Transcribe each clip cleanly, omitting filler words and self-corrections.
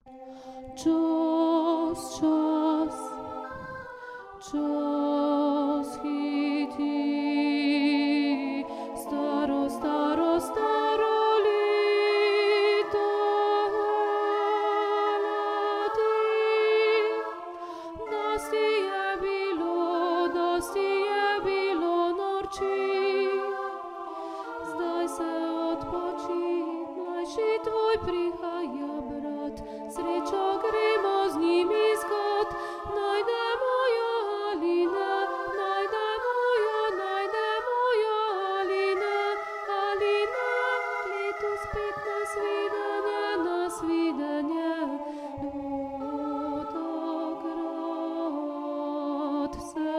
Час, час, час іти, старо, старо, старо літо летить. Досі є біло норчі, здай се odpočin, mlajší tvoj prichaja brat, srečo gremo z njimi skot, najdemo jo Aline, najdemo jo Aline, Aline, letos spet na svidenje, do takrat se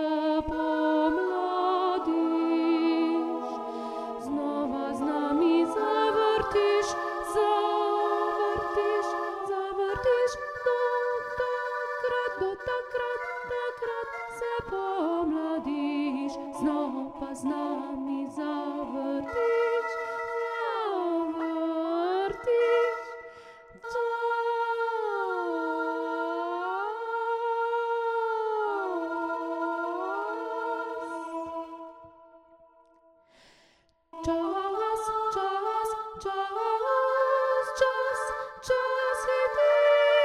pomladiš, znova z nami zavrtiš, do takrat se pomladiš, znova z nami zavrtiš, Čas, čas, čas, čas, čas ide.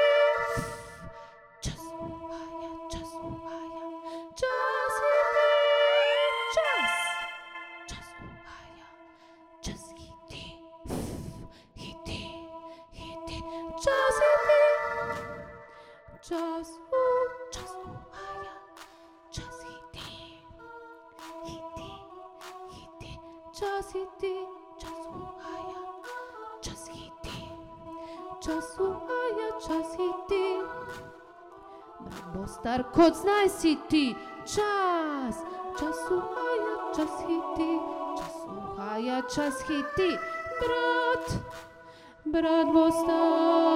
Čas uhaja, čas uhaja, čas ide. Čas, čas uhaja, čas ide. Ide, ide, čas ide. Čas uhaja, čas ide. Ide, ide, čas ide. Čas uhaja, čas ide. Čas uhaja, čas ide. Brat bo star kot znaj si ti. Čas uhaja, čas ide. Čas uhaja, čas ide. Brat bo star